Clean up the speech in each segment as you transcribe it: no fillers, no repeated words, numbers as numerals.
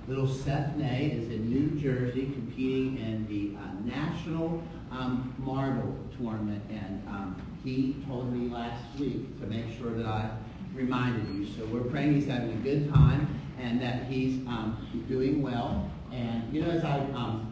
little Seth Ney is in New Jersey competing in the National Marble Tournament, and he told me last week to make sure that I reminded you. So we're praying he's having a good time and that he's doing well. And you know, as I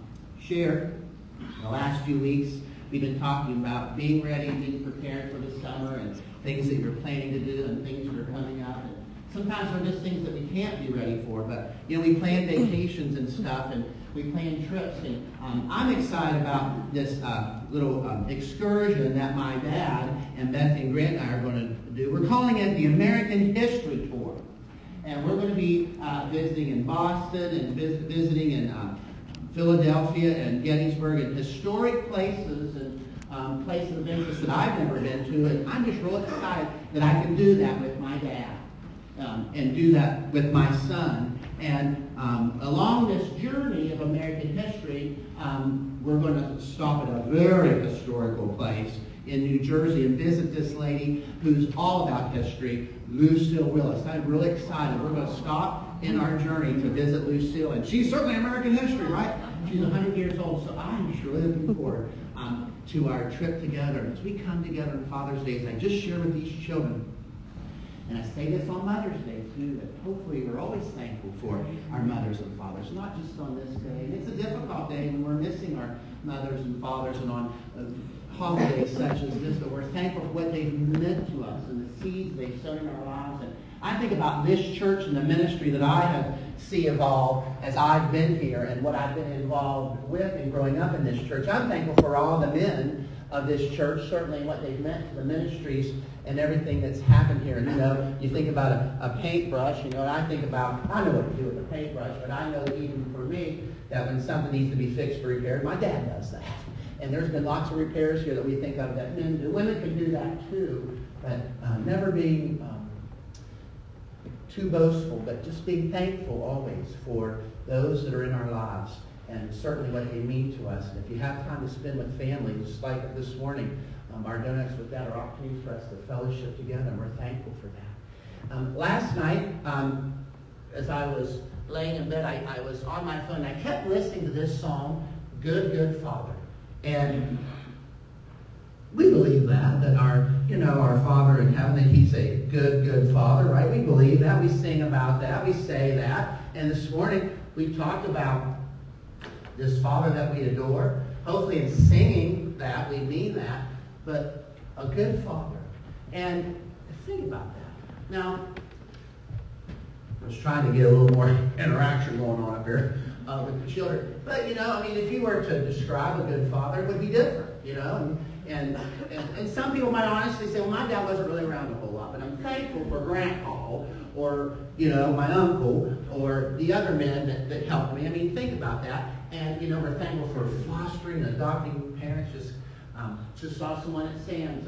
shared the last few weeks, we've been talking about being ready, being prepared for the summer, and things that you're planning to do and things that are coming up. And sometimes there are just things that we can't be ready for, but you know, we plan vacations and stuff, and we plan trips. And I'm excited about this little excursion that my dad and Beth and Grant and I are going to do. We're calling it the American History Tour. And we're going to be visiting in Boston and visiting in Philadelphia and Gettysburg and historic places and places of interest that I've never been to. And I'm just real excited that I can do that with my dad and do that with my son. And along this journey of American history, we're going to stop at a very historical place in New Jersey and visit this lady who's all about history, Lucille Willis. I'm really excited. We're going to stop in our journey to visit Lucille, and she's certainly American history, right? She's 100 years old, so I'm just really looking forward to our trip together. As we come together on Father's Day, as I just share with these children, and I say this on Mother's Day too, that hopefully we're always thankful for our mothers and fathers, not just on this day. And it's a difficult day when we're missing our mothers and fathers, and on holidays such as this, but we're thankful for what they've meant to us and the seeds they've sown in our lives. And I think about this church and the ministry that I have seen evolve as I've been here and what I've been involved with in growing up in this church. I'm thankful for all the men of this church, certainly what they've meant to the ministries and everything that's happened here. And you know, you think about a paintbrush, you know, and I think about, I know what to do with a paintbrush, but I know that even for me, that when something needs to be fixed or repaired, my dad does that. And there's been lots of repairs here that we think of that men do. Women can do that too, but never being too boastful, but just being thankful always for those that are in our lives and certainly what they mean to us. And if you have time to spend with family, just like this morning, our donuts with that are opportunities for us to fellowship together, and we're thankful for that. Last night, as I was laying in bed, I was on my phone, and I kept listening to this song, Good, Good Father. And we believe that our Father in heaven, that He's a good, good Father, right? We believe that. We sing about that. We say that. And this morning, we talked about this Father that we adore. Hopefully in singing that, we mean that. But a good Father. And think about that. Now, I was trying to get a little more interaction going on up here with the children. But, you know, I mean, if you were to describe a good father, it would be different, you know. And some people might honestly say, well, my dad wasn't really around a whole lot, but I'm thankful for Grandpa or, you know, my uncle or the other men that helped me. I mean, think about that. And, you know, we're thankful for fostering and adopting parents. Just saw someone at Sam's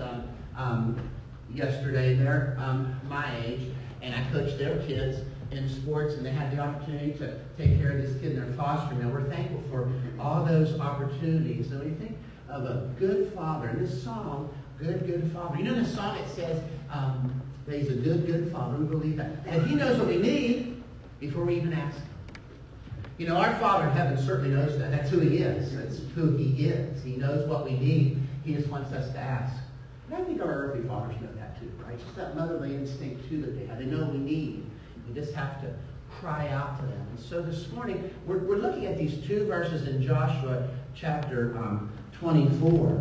yesterday. They're my age, and I coached their kids in sports, and they had the opportunity to take care of this kid in their fostering. Now, we're thankful for all those opportunities. And when you think of a good father, in this song, Good, Good Father, you know, in the song it says that He's a good, good Father. We believe that. And He knows what we need before we even ask Him. You know, our Father in heaven certainly knows that. That's who He is. That's who He is. He knows what we need. He just wants us to ask. And I think our earthly fathers know that too, right? Just that motherly instinct too that they have. They know what we need. We just have to cry out to them. And so this morning, we're looking at these two verses in Joshua chapter 24.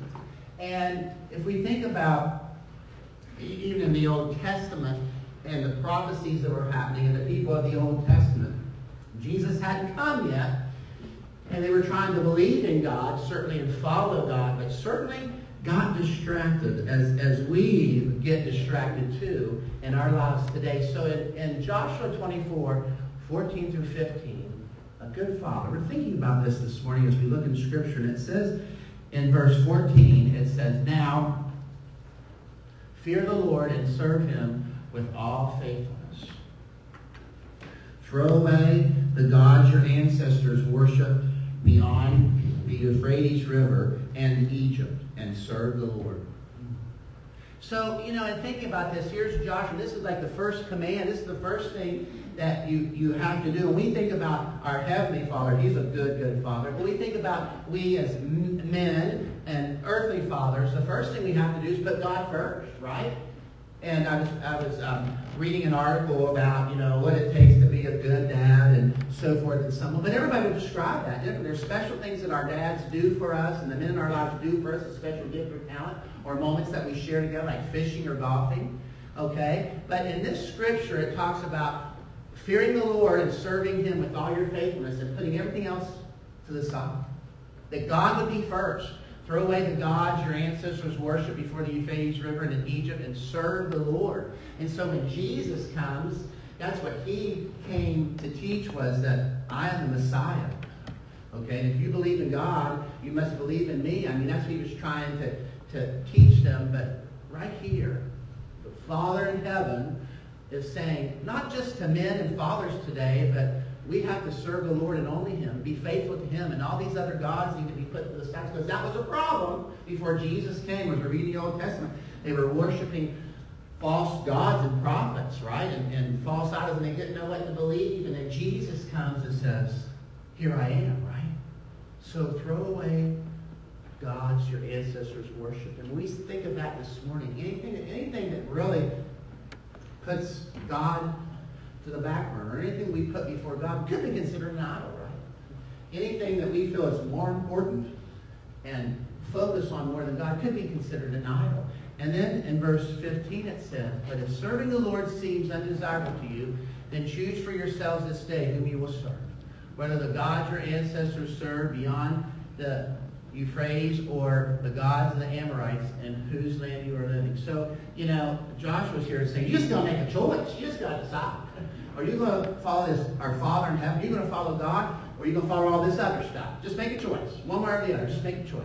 And if we think about, even in the Old Testament, and the prophecies that were happening, and the people of the Old Testament, Jesus hadn't come yet, and they were trying to believe in God, certainly, and follow God, but certainly got distracted, as we get distracted too in our lives today. So in Joshua 24, 14 through 15, a good father. We're thinking about this morning as we look in Scripture, and it says in verse 14, it says, "Now fear the Lord and serve Him with all faithfulness. Throw away the gods your ancestors worshipped beyond the Euphrates River and Egypt, and serve the Lord." So, you know, and thinking about this, here's Joshua. This is like the first command. This is the first thing that you have to do. When we think about our Heavenly Father, He's a good Father. When we think about we as men and earthly fathers, the first thing we have to do is put God first, right? And I was reading an article about, what it takes to be a good dad and so forth and so on. But everybody would describe that. There's special things that our dads do for us and the men in our lives do for us, a special gift or talent, or moments that we share together, like fishing or golfing. Okay? But in this scripture, it talks about fearing the Lord and serving Him with all your faithfulness and putting everything else to the side. That God would be first. Throw away the gods your ancestors worshipped before the Euphrates River and in Egypt and serve the Lord. And so when Jesus comes, that's what He came to teach, was that I am the Messiah. Okay? And if you believe in God, you must believe in me. I mean, that's what He was trying to teach them. But right here, the Father in heaven is saying, not just to men and fathers today, but we have to serve the Lord and only Him, be faithful to Him, and all these other gods need to be put to the side, because that was a problem before Jesus came. As we read the Old Testament, they were worshiping false gods and prophets, right? And false idols, and they didn't know what to believe. And then Jesus comes and says, here I am, right? So throw away gods your ancestors worshipped. And when we think of that this morning, anything that really puts God to the back burner, anything we put before God could be considered an idol, right? Anything that we feel is more important and focus on more than God could be considered an idol. And then in verse 15 it says, but if serving the Lord seems undesirable to you, then choose for yourselves this day whom you will serve, whether the gods your ancestors served beyond the Euphrates or the gods of the Amorites in whose land you are living. So, Joshua's here saying, you just got to make a choice. You just got to decide. Are you going to follow our Father in heaven? Are you going to follow God? Or are you going to follow all this other stuff? Just make a choice. One way or the other. Just make a choice.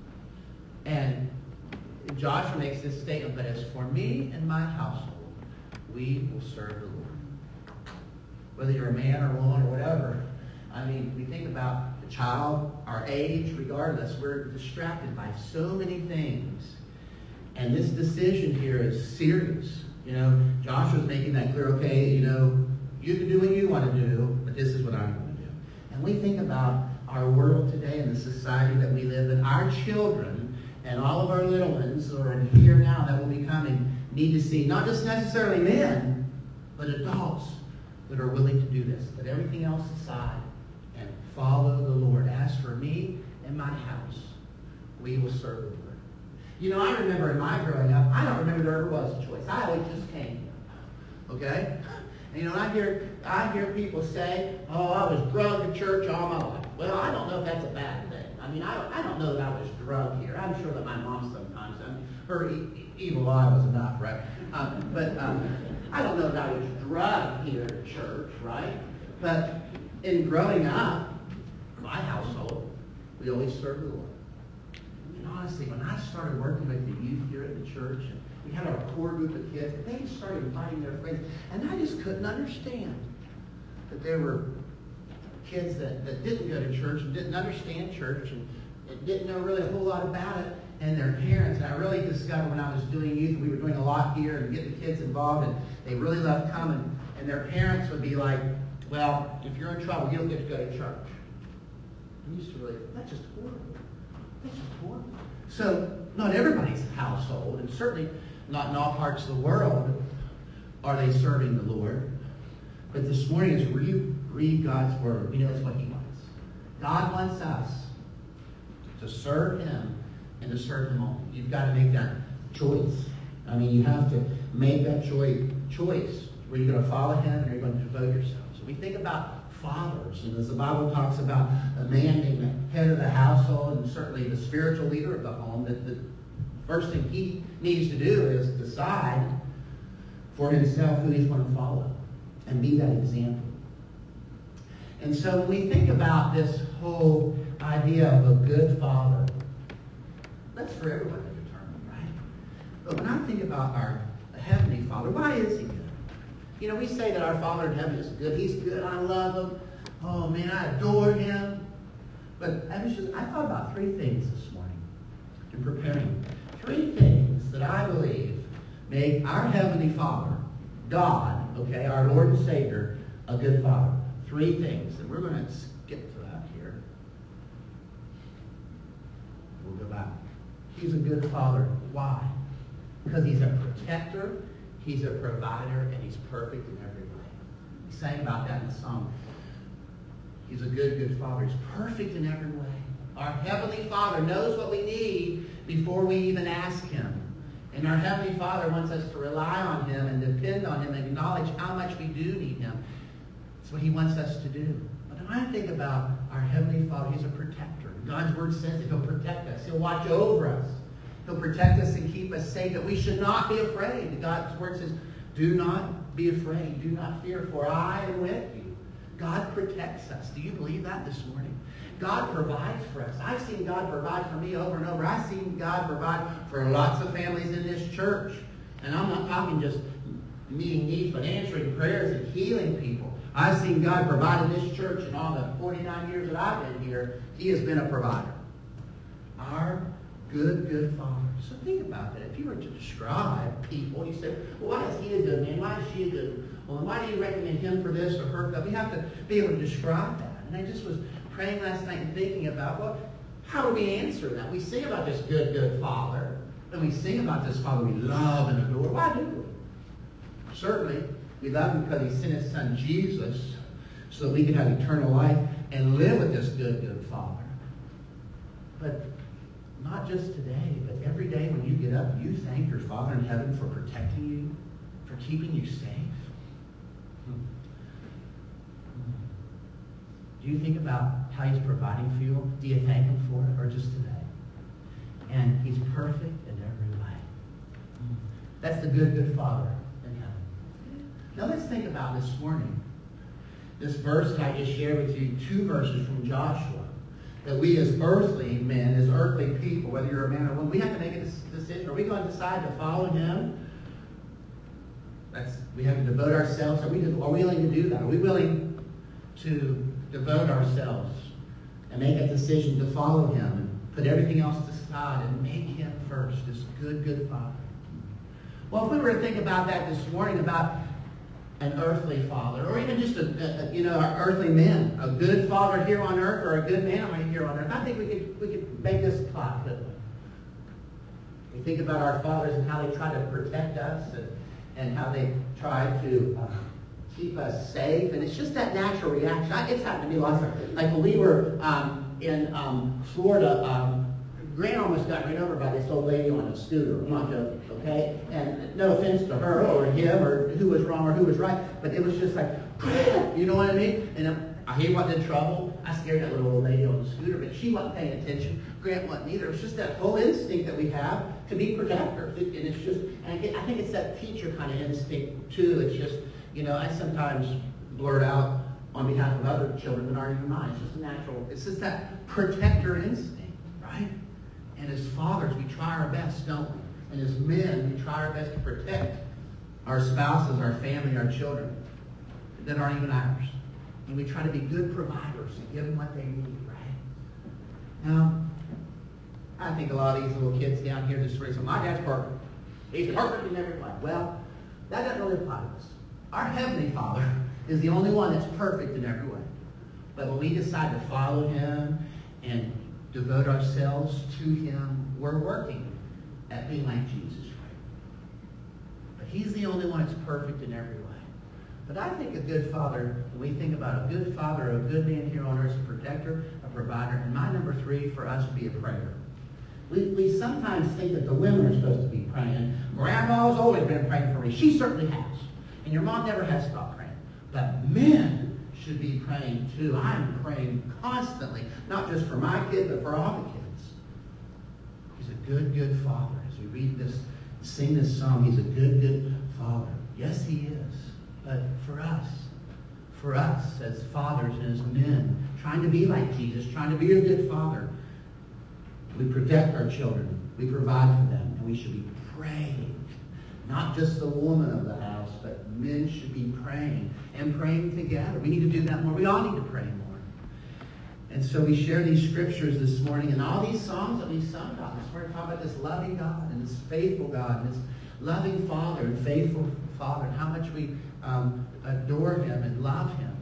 And Joshua makes this statement, but as for me and my household, we will serve the Lord. Whether you're a man or a woman or whatever, I mean, we think about the child, our age, regardless, we're distracted by so many things. And this decision here is serious. Joshua's making that clear, okay, you can do what you want to do, but this is what I'm going to do. And we think about our world today and the society that we live in. Our children and all of our little ones who are here now that will be coming need to see not just necessarily men, but adults that are willing to do this. Put everything else aside and follow the Lord. As for me and my house, we will serve the Lord. I remember in my growing up, I don't remember there ever was a choice. I always just came here. Okay? And I hear people say, oh, I was drugged to church all my life. Well, I don't know if that's a bad thing. I mean, I don't know that I was drugged here. I'm sure that my mom sometimes, her evil eye was enough, right? But I don't know that I was drugged here to church, right? But in growing up, my household, we always served the Lord. And honestly, when I started working with the youth here at the church, and we had our core group of kids, they just started inviting their friends, and I just couldn't understand that there were kids that didn't go to church and didn't understand church and didn't know really a whole lot about it, and their parents. And I really discovered when I was doing youth, we were doing a lot here and getting the kids involved, and they really loved coming. And their parents would be like, well, if you're in trouble, you don't get to go to church. I used to really, that's just horrible. That's just horrible. So not everybody's household, and certainly not in all parts of the world, are they serving the Lord. But this morning, as we read God's Word, we know that's what He wants. God wants us to serve Him and to serve Him only. You've got to make that choice. I mean, you have to make that choice where you're going to follow Him and you're going to devote yourself. So we think about fathers, and as the Bible talks about a man being the head of the household and certainly the spiritual leader of the home, that the first thing he needs to do is decide for himself who he's going to follow and be that example. And so when we think about this whole idea of a good father, that's for everyone to determine, right? But when I think about our Heavenly Father, why is He good? We say that our Father in heaven is good. He's good. I love Him. Oh, man, I adore Him. But I thought about three things this morning in preparing. Three things that I believe make our Heavenly Father, God, okay, our Lord and Savior, A good father. 3 things, and we're going to skip to that here. We'll go back. He's a good father. Why? Because he's a protector, he's a provider, and he's perfect in every way. We sang about that in the song. He's a good father. He's perfect in every way. Our Heavenly Father knows what we need before we even ask Him. And our Heavenly Father wants us to rely on Him and depend on Him and acknowledge how much we do need Him. That's what He wants us to do. But when I think about our Heavenly Father, He's a protector. God's Word says that He'll protect us. He'll watch over us. He'll protect us and keep us safe, that we should not be afraid. God's Word says, do not be afraid. Do not fear, for I am with you. God protects us. Do you believe that this morning? God provides for us. I've seen God provide for me over and over. I've seen God provide for lots of families in this church. And I'm not talking just meeting needs, but answering prayers and healing people. I've seen God provide in this church in all the 49 years that I've been here. He has been a provider. Our good Father. So think about that. If you were to describe people, you say, well, why is he a good man? Why is she a good? Well, why do you recommend him for this or her? We have to be able to describe that. And I just was praying last night and thinking about, well, how do we answer that? We sing about this good Father. And we sing about this Father we love and adore. Why do we? Certainly, we love him because he sent his son Jesus so that we could have eternal life and live with this good Father. But not just today, but every day when you get up, you thank your Father in heaven for protecting you, for keeping you safe. Do you think about how he's providing for you? Do you thank him for it, or just today? And he's perfect in every way. That's the good Father in heaven. Now let's think about this morning. This verse that I just shared with you, 2 verses from Joshua. That we as earthly men, as earthly people, whether you're a man or woman, we have to make a decision. Are we going to decide to follow him? We have to devote ourselves. Are we willing to do that? Are we willing to devote ourselves and make a decision to follow him and put everything else aside and make him first, this good Father? Well, if we were to think about that this morning, about an earthly father, or even just our earthly men, a good father here on earth, or a good man right here on earth. I think we could make this plot, couldn't we? We think about our fathers and how they try to protect us and how they try to keep us safe, and it's just that natural reaction. It's happened to me lots of times. Like when we were in Florida. Grant almost got ran over by this old lady on a scooter. I'm not joking, okay? And no offense to her or him or who was wrong or who was right, but it was just like, you know what I mean? And he wasn't in trouble. I scared that little old lady on the scooter, but she wasn't paying attention. Grant wasn't either. It's just that whole instinct that we have to be protectors. And it's just, and I think it's that teacher kind of instinct too. It's just, I sometimes blurt out on behalf of other children that aren't even mine. It's just a natural, it's just that protector instinct, right? And as fathers, we try our best, don't we? And as men, we try our best to protect our spouses, our family, our children that aren't even ours. And we try to be good providers and give them what they need, right? Now, I think a lot of these little kids down here just say, my dad's perfect. He's perfect in every way. Well, that doesn't really apply to us. Our Heavenly Father is the only one that's perfect in every way. But when we decide to follow him and devote ourselves to him, we're working at being like Jesus, right? But he's the only one that's perfect in every way. But I think a good father, when we think about a good father, a good man here on earth, a protector, a provider, and my number 3 for us would be a prayer. We sometimes think that the women are supposed to be praying. Grandma's always been praying for me. She certainly has. And your mom never has stopped praying. But men should be praying too. I'm praying constantly, not just for my kid, but for all the kids. He's a good father. As we read this, sing this song, he's a good father. Yes, he is. But for us as fathers and as men, trying to be like Jesus, trying to be a good father, we protect our children. We provide for them. And we should be praying. Not just the woman of the house, but men should be praying and praying together. We need to do that more. We all need to pray more. And so we share these scriptures this morning, and all these songs that we sung about this morning talk about this loving God and this faithful God and this loving Father and faithful Father, and how much we adore him and love him.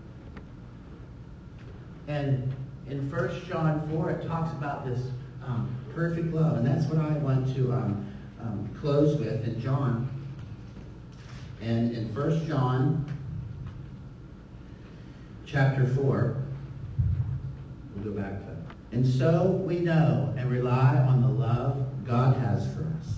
And in 1 John 4, it talks about this perfect love. And that's what I want to close with in John. And in 1 John chapter 4, we'll go back to it. And so we know and rely on the love God has for us.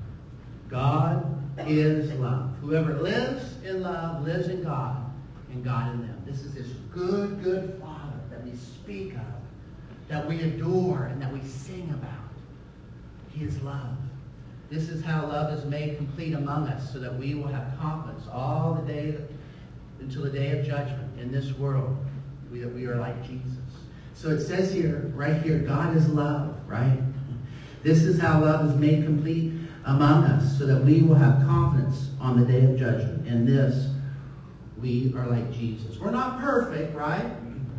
God is love. Whoever lives in love lives in God and God in them. This is this good, good Father that we speak of, that we adore, and that we sing about. He is love. This is how love is made complete among us, so that we will have confidence all the day until the day of judgment in this world, that we are like Jesus. So it says here, right here, God is love, right? This is how love is made complete among us, so that we will have confidence on the day of judgment. In this, we are like Jesus. We're not perfect, right?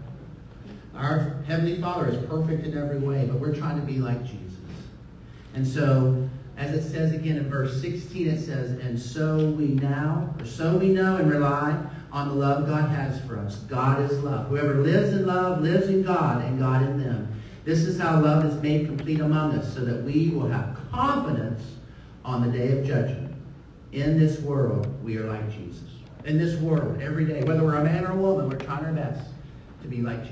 Our Heavenly Father is perfect in every way, but we're trying to be like Jesus. And so, as it says again in verse 16, it says, and so we know and rely on the love God has for us. God is love. Whoever lives in love lives in God and God in them. This is how love is made complete among us, so that we will have confidence on the day of judgment. In this world, we are like Jesus. In this world, every day, whether we're a man or a woman, we're trying our best to be like Jesus.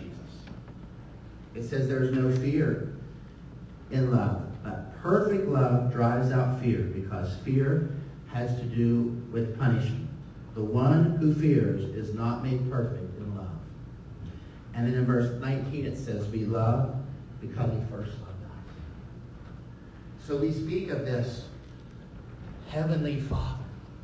It says there is no fear in love. But perfect love drives out fear, because fear has to do with punishment. The one who fears is not made perfect in love. And then in verse 19 it says, we love because he first loved us. So we speak of this Heavenly Father,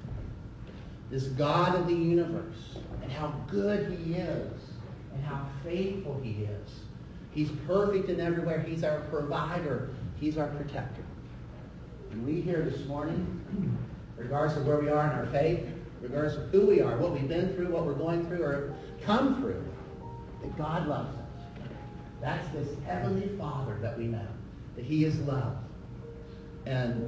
this God of the universe, and how good he is, and how faithful he is. He's perfect in everywhere. He's our provider. He's our protector. And we here this morning, regardless of where we are in our faith, regardless of who we are, what we've been through, what we're going through, or come through, that God loves us. That's this Heavenly Father that we know, that he is love. And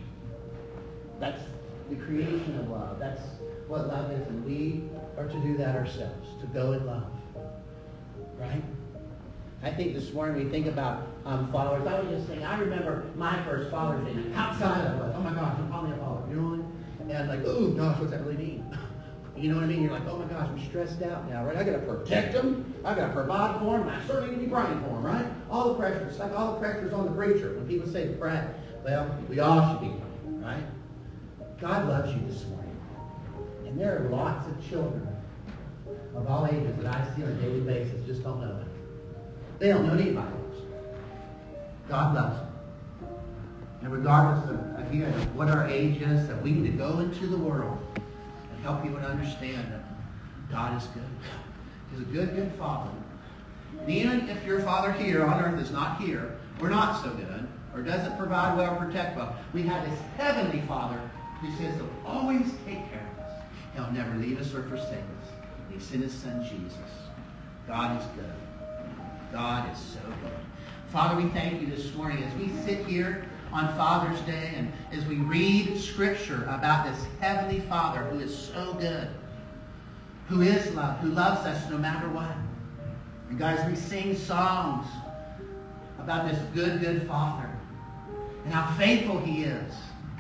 that's the creation of love. That's what love is, and we are to do that ourselves, to go in love. Right? I think this morning we think about fathers. I was just saying, I remember my first Father's Day. How excited I was. Oh my gosh, I'm finally a father. You know what I mean? And like, oh gosh, what's that really mean? You know what I mean? You're like, oh my gosh, I'm stressed out now, right? I got to protect them. I got to provide for them. And I certainly need to be praying for them, right? All the pressure. It's like all the pressure is on the preacher. When people say pray, well, we all should be praying, right? God loves you this morning. And there are lots of children of all ages that I see on a daily basis just don't know it. They don't know anybody else. God loves them. And regardless of, again, what our age is, that we need to go into the world and help people to understand that God is good. He's a good, good Father. And even if your Father here on earth is not here, or not so good, or doesn't provide well or protect well, we have this Heavenly Father who says he'll always take care of us. He'll never leave us or forsake us. He sent his Son, Jesus. God is good. God is so good. Father, we thank you this morning as we sit here on Father's Day and as we read Scripture about this Heavenly Father who is so good, who is love, who loves us no matter what. And God, as we sing songs about this good, good Father and how faithful he is,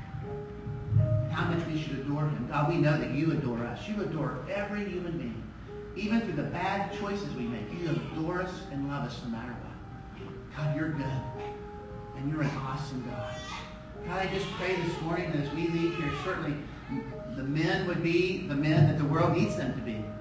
and how much we should adore him. God, we know that you adore us. You adore every human being. Even through the bad choices we make, you adore us and love us no matter what. God, you're good. And you're an awesome God. God, I just pray this morning that as we leave here, certainly the men would be the men that the world needs them to be.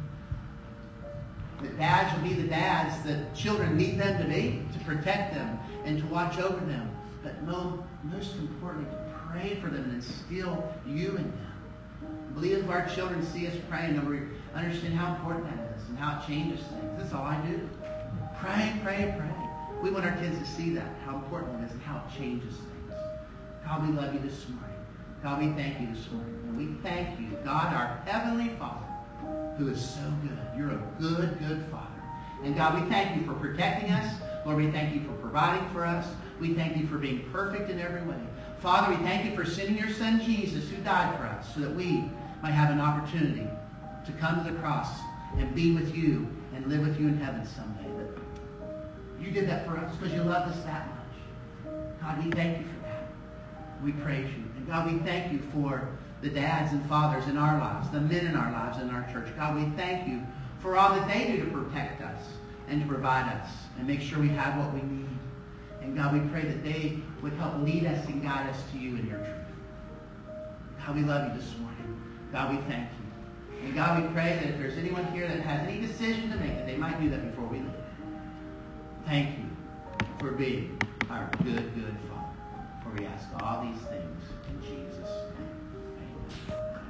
The dads would be the dads that children need them to be, to protect them and to watch over them. But most importantly, to pray for them and instill you in them. I believe if our children see us praying, and we understand how important that is and how it changes things. That's all I do. Pray, pray, pray. We want our kids to see that, how important it is and how it changes things. God, we love you this morning. God, we thank you this morning. And we thank you, God, our Heavenly Father, who is so good. You're a good, good Father. And God, we thank you for protecting us. Lord, we thank you for providing for us. We thank you for being perfect in every way. Father, we thank you for sending your Son, Jesus, who died for us, so that we might have an opportunity to come to the cross and be with you and live with you in heaven someday. But you did that for us because you loved us that much. God, we thank you for that. We praise you. And God, we thank you for the dads and fathers in our lives, the men in our lives in our church. God, we thank you for all that they do to protect us and to provide us and make sure we have what we need. And God, we pray that they would help lead us and guide us to you in your truth. God, we love you this morning. God, we thank you. And God, we pray that if there's anyone here that has any decision to make, that they might do that before we leave. Thank you for being our good, good Father. For we ask all these things in Jesus' name. Amen.